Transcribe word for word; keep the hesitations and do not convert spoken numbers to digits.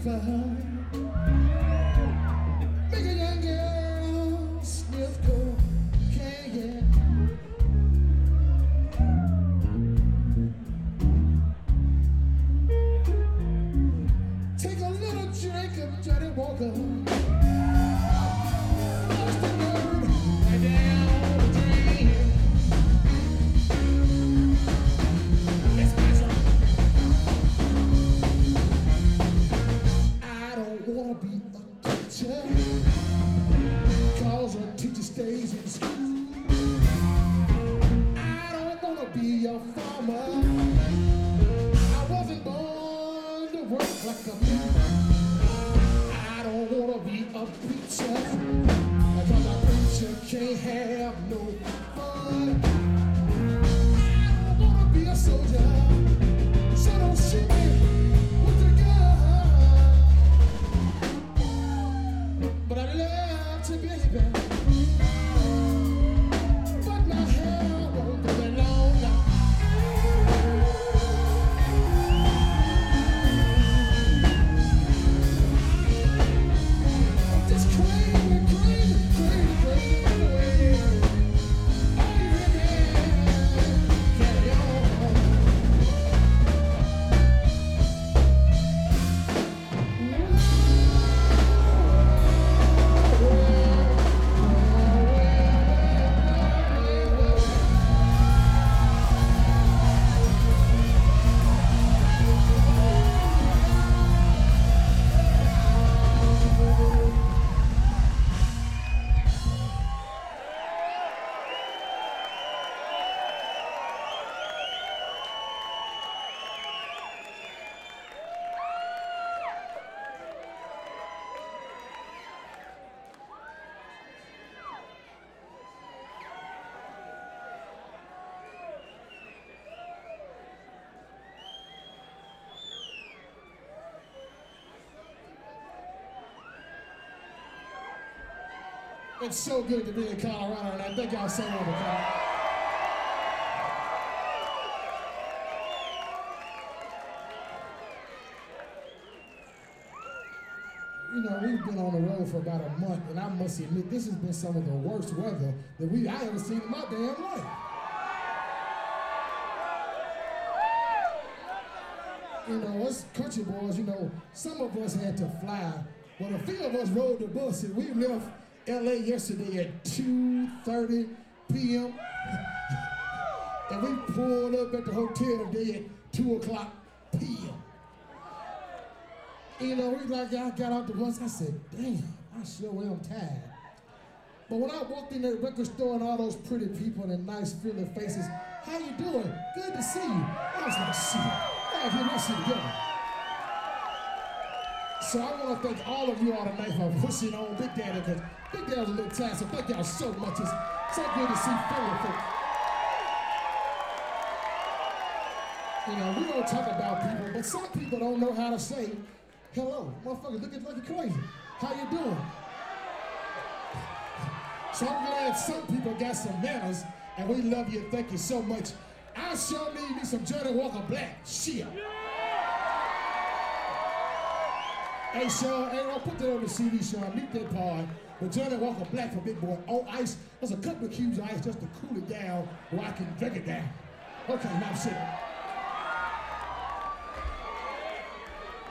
reefer. Make a young girl sniff cocaine, yeah. Take a little drink of Johnny Walker. Bust the word right down the drain. Let's pass it. I don't wanna be a teacher, cause a teacher stays in school. I don't wanna be a farmer. I wasn't born to work like a man. I don't wanna be a preacher, cause a preacher can't have no fun. I don't wanna be a soldier, so don't shoot me with a gun. But I love to be back. But my hair won't go that long now. I'm just crazy, crazy, crazy, crazy. Oh, you hear me? Carry on. It's so good to be in Colorado, and I think I'll say all the time. You know, we've been on the road for about a month, and I must admit, this has been some of the worst weather that we I ever seen in my damn life. You know, us country boys, you know, some of us had to fly, but a few of us rode the bus, and we left L A yesterday at two thirty p m and we pulled up at the hotel today at two o'clock p m You know, we like, I got out the bus, I said, damn, I sure am tired. But when I walked in that record store and all those pretty people and nice feeling faces, how you doing? Good to see you. I was like, shit, I gotta get my shit together. So I want to thank all of you all tonight for pushing on Big Daddy, because Big Daddy was a little tired, so thank y'all so much. It's so good to see fellow folks. You know, we don't talk about people, but some people don't know how to say hello. Motherfuckers looking like you're crazy. How you doing? So I'm glad some people got some manners, and we love you and thank you so much. I sure need me some Johnny Walker Black. Shit. Hey, Sean, hey, I'll put that on the C D, Sean. Meet that part. But Johnny Walker Black for Big Boy on ice. There's a couple of cubes of ice just to cool it down where I can drink it down. Okay, now I'm sitting.